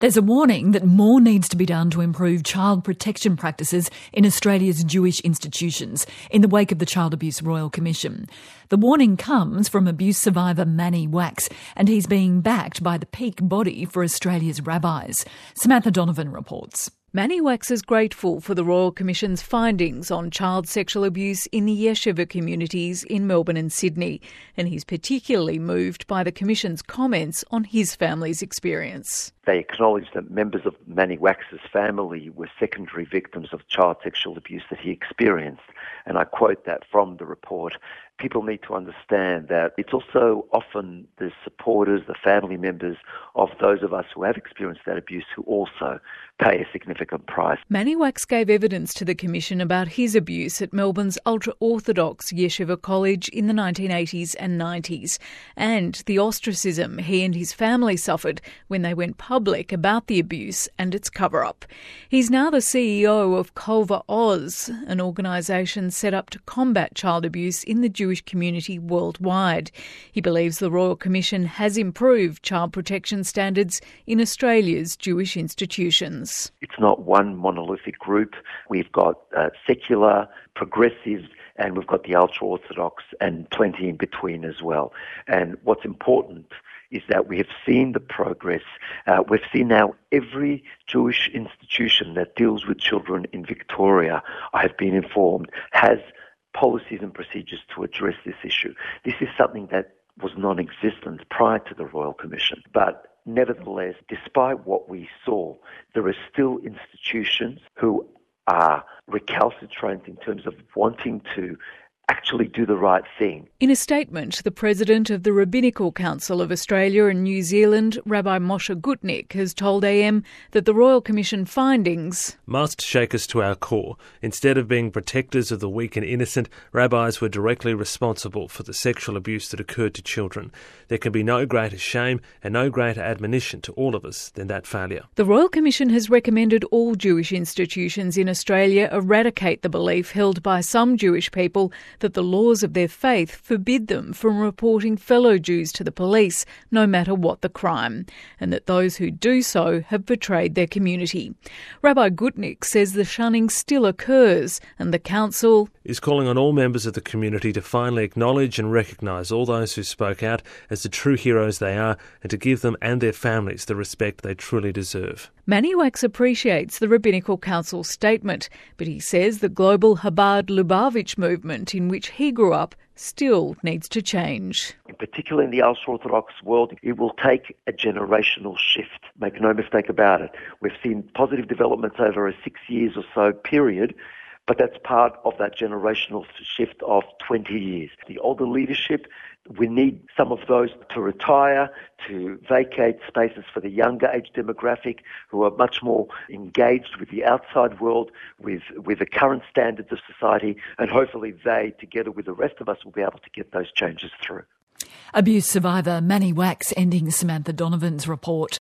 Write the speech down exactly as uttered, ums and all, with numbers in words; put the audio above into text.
There's a warning that more needs to be done to improve child protection practices in Australia's Jewish institutions in the wake of the Child Abuse Royal Commission. The warning comes from abuse survivor Manny Wax, and he's being backed by the peak body for Australia's rabbis. Samantha Donovan reports. Manny Wax is grateful for the Royal Commission's findings on child sexual abuse in the yeshiva communities in Melbourne and Sydney, and he's particularly moved by the Commission's comments on his family's experience. They acknowledged that members of Manny Wax's family were secondary victims of child sexual abuse that he experienced, and I quote that from the report. People need to understand that it's also often the supporters, the family members of those of us who have experienced that abuse who also pay a significant price. Manny Wax gave evidence to the Commission about his abuse at Melbourne's ultra-Orthodox Yeshiva College in the nineteen eighties and nineties, and the ostracism he and his family suffered when they went public about the abuse and its cover-up. He's now the C E O of Culver Oz, an organisation set up to combat child abuse in the Jewish community worldwide. He believes the Royal Commission has improved child protection standards in Australia's Jewish institutions. It's not one monolithic group. We've got uh, secular, progressive, and we've got the ultra-Orthodox and plenty in between as well. And what's important is that we have seen the progress. Uh, we've seen now every Jewish institution that deals with children in Victoria, I have been informed, has policies and procedures to address this issue. This is something that was non-existent prior to the Royal Commission. But nevertheless, despite what we saw, there are still institutions who are recalcitrant in terms of wanting to actually do the right thing. In a statement, the President of the Rabbinical Council of Australia and New Zealand, Rabbi Moshe Gutnick, has told A M that the Royal Commission findings must shake us to our core. Instead of being protectors of the weak and innocent, rabbis were directly responsible for the sexual abuse that occurred to children. There can be no greater shame and no greater admonition to all of us than that failure. The Royal Commission has recommended all Jewish institutions in Australia eradicate the belief held by some Jewish people that the laws of their faith forbid them from reporting fellow Jews to the police, no matter what the crime, and that those who do so have betrayed their community. Rabbi Gutnick says the shunning still occurs, and the Council is calling on all members of the community to finally acknowledge and recognise all those who spoke out as the true heroes they are, and to give them and their families the respect they truly deserve. Manny Wax appreciates the Rabbinical Council's statement, but he says the global Chabad Lubavitch movement in which he grew up still needs to change. In particular in the ultra-Orthodox world, it will take a generational shift. Make no mistake about it. We've seen positive developments over a six years or so period, but that's part of that generational shift of twenty years. The older leadership, we need some of those to retire, to vacate spaces for the younger age demographic who are much more engaged with the outside world, with, with the current standards of society, and hopefully they, together with the rest of us, will be able to get those changes through. Abuse survivor Manny Wax ending Samantha Donovan's report.